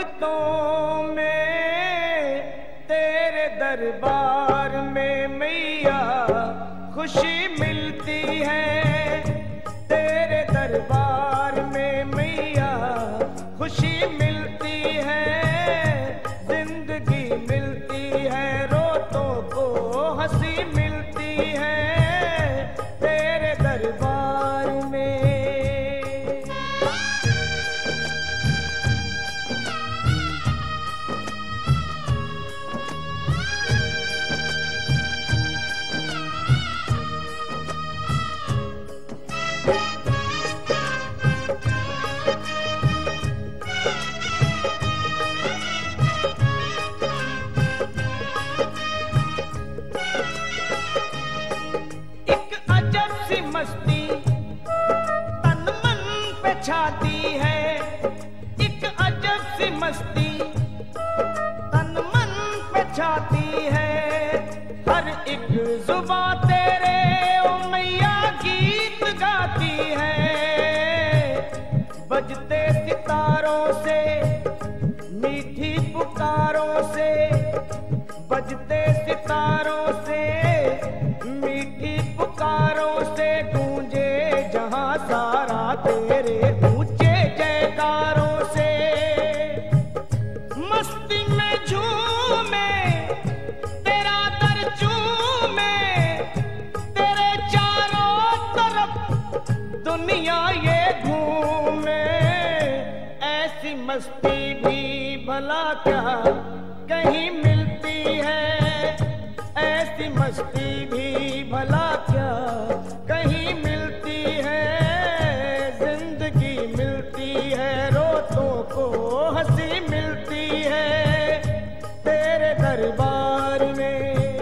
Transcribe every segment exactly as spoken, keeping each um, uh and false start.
भक्तों में तेरे दरबार में मैया खुशी मिलती है, तेरे दरबार में मैया खुशी मिलती है, जिंदगी मिलती है, रोतों को हंसी मिलती है तेरे दरबार में। मस्ती तन मन पे छाती है, एक अजब सी मस्ती तन मन पे छाती है, हर एक जुबां तेरे ओ मैया गीत गाती है, बजते सितारों से मीठी पुकारों से, बजते सितारों से मीठी पुकारों से गूंजे जहां सारा तेरे ऊंचे जयकारों से, मस्ती में झूमे तेरा दर चूमे, तेरे चारों तरफ दुनिया ये घूमे, ऐसी मस्ती भी भला क्या कहीं मिलती है, ऐसी मस्ती भी भला क्या कहीं मिलती है, जिंदगी मिलती है, रोतों को हंसी मिलती है तेरे दरबार में।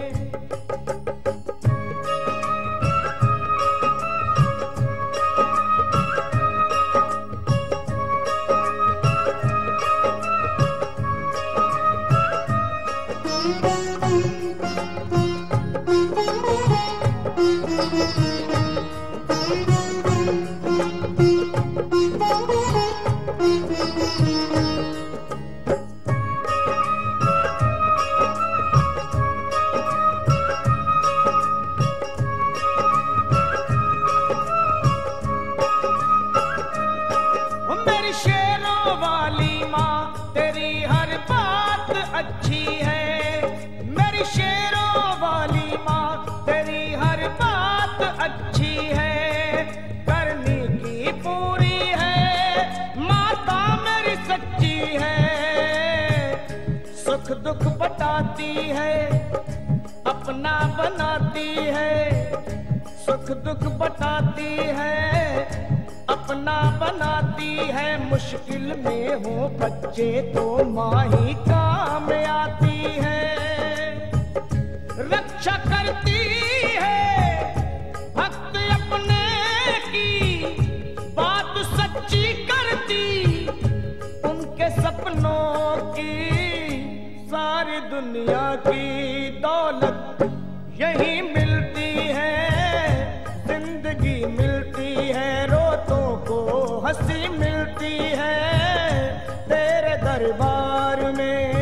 मेरी शेरों वाली माँ तेरी हर बात अच्छी है, मेरी शेरों वाली माँ तेरी हर बात अच्छी है, करनी की पूरी है माता मेरी सच्ची है, सुख दुख बटाती है अपना बनाती है, सुख दुख बटाती है अपना बनाती है, मुश्किल में हो बच्चे तो माँ ही काम आती है, रक्षा करती है भक्त अपने की बात सच्ची करती, उनके सपनों की सारी दुनिया की दौलत यही मिलती है, जिंदगी मिलती है, रोतों को हंसी मिलती है तेरे दरबार में।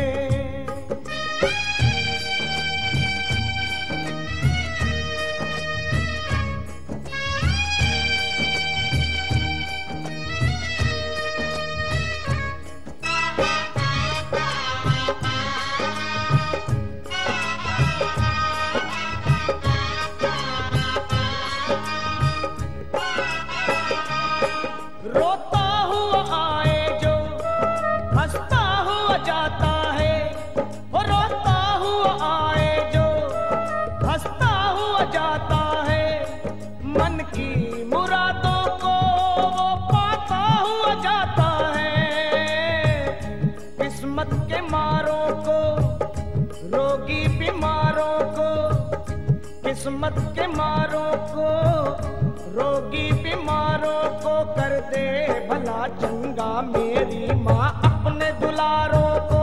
रोता हुआ आए जो हंसता हुआ जाता है, वो रोता हुआ आए जो हंसता हुआ जाता है, मन की मुरादों को वो पाता हुआ जाता है, किस्मत के मारों को रोगी बीमारों को, किस्मत के मारों को रोगी बीमारों को कर दे भला चंगा मेरी माँ अपने दुलारों को,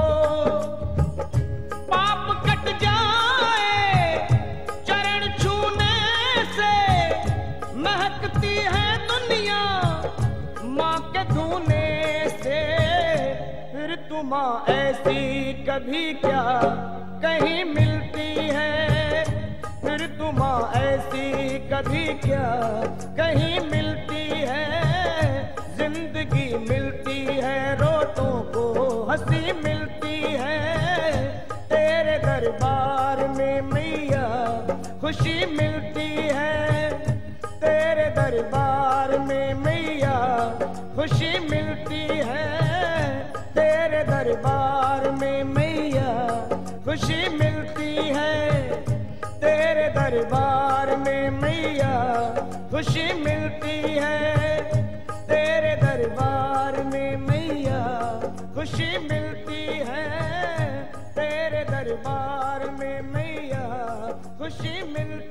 पाप कट जाए चरण छूने से, महकती है दुनिया माँ के धूने से, फिर तू माँ ऐसी कभी क्या कहीं मिलती है, फिर तू माँ ऐसी कभी क्या कहीं मिलती है। जिंदगी मिलती है रोतों को हंसी मिलती है, तेरे दरबार में मैया खुशी मिलती है। तेरे दरबार में मैया खुशी मिलती है, तेरे दरबार में मैया खुशी मिलती है। तेरे दरबार में मैया खुशी मिलती है, तेरे दरबार में मैया खुशी मिलती है। तेरे दरबार में मैया खुशी मिलती